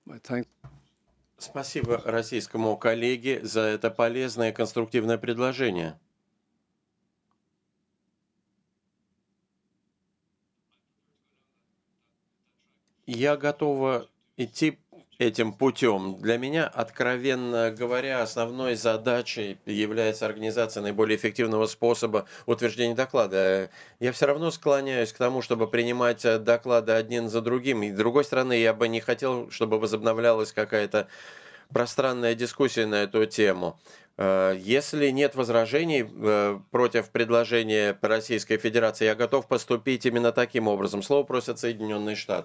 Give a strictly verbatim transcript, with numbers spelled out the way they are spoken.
Спасибо российскому коллеге за это полезное и конструктивное предложение. Я готова идти этим путем. Для меня, откровенно говоря, основной задачей является организация наиболее эффективного способа утверждения доклада. Я все равно склоняюсь к тому, чтобы принимать э, доклады один за другим. И с другой стороны, я бы не хотел, чтобы возобновлялась какая-то пространная дискуссия на эту тему. Э, Если нет возражений э, против предложения Российской Федерации, я готов поступить именно таким образом. Слово просят Соединенные Штаты.